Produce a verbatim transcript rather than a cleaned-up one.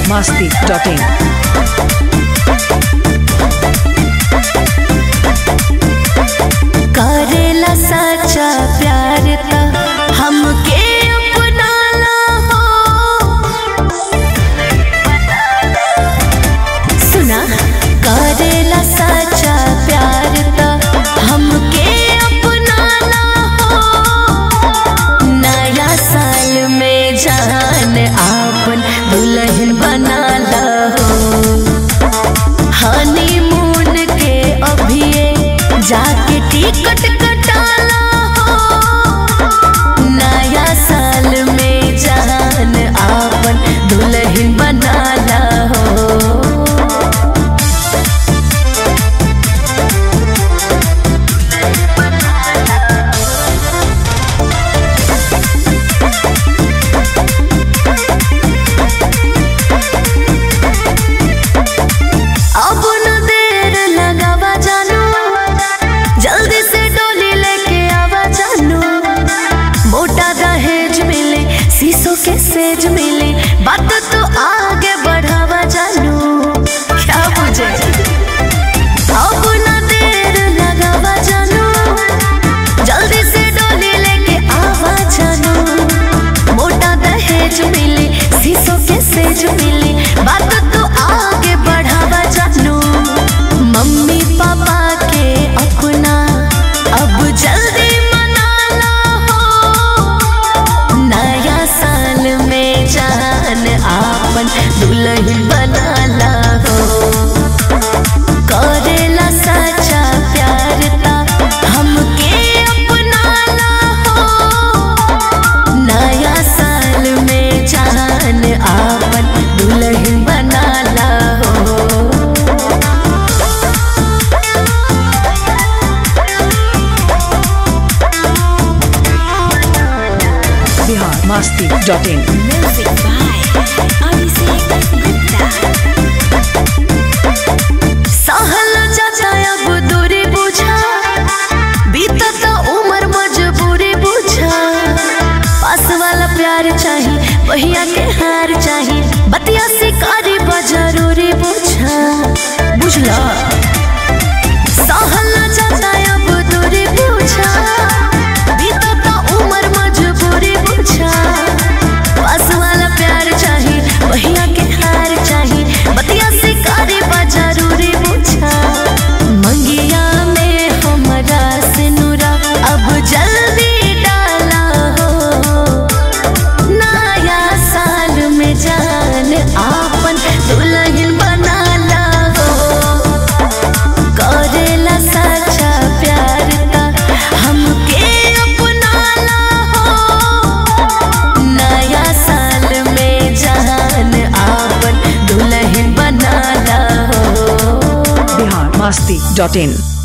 masti dot in. करेला सच्चा प्यार ता हमके अपना ला हो। सुना करेला सच्चा प्यार ता हमके अपना ला हो। नया साल में जान आपन दुल्हन बना ला हो। हनीमून के अभिये जाके टिकट कटाला हो। नया साल में जान आपन दुल्हन बनाला हो। अब न देर लगावा जानू, जल्दी से डोली लेके आवा जानू। मोटा दहेज मिले, शीशों के सेज मिले, बात तो आगे बढ़ावा जानू। क्या बुझे अब न देर लगावा जानू, जल्दी से डोली लेके आवा जानू। मोटा दहेज मिले, शीशों के सेज मिले, बात तो आगे बढ़ावा जानू। मम्मी पापा के अपना अब जल्दी मनाना हो। नया साल में जान आपन दुल्हन बनाला हो। करेला सच्चा प्यार ता हमके अपनाला हो। नया साल में जान आपन दुल्हन बनाला हो। Bihar masti dot in. Music by Abhishek Gupta. सहल जाता अब दूरी बुझा, बीतता उम्र मजबूरी बुझा। पास वाला प्यार चाहिए, पहिया के हार चाहिए, बतिया शिकारी बा जरूरी बुझा। बुझला सहल जाता अब दूरी बुझा, बीतता उम्र मजबूरी बुझा। पास वाला प्यार चाहिए, पहिया के हार चाहिए, बतिया शिकारी बा जरूरी बुझा। मंगिया में हमरा से नूरा अब जल्दी डाला हो। नया साल में जान आपन दुल्हन बनाला हो। करेला सच्चा प्यार ता हमके अपनाला हो। नया साल में जान आपन दुल्हन बनाला हो। Bihar masti dot in.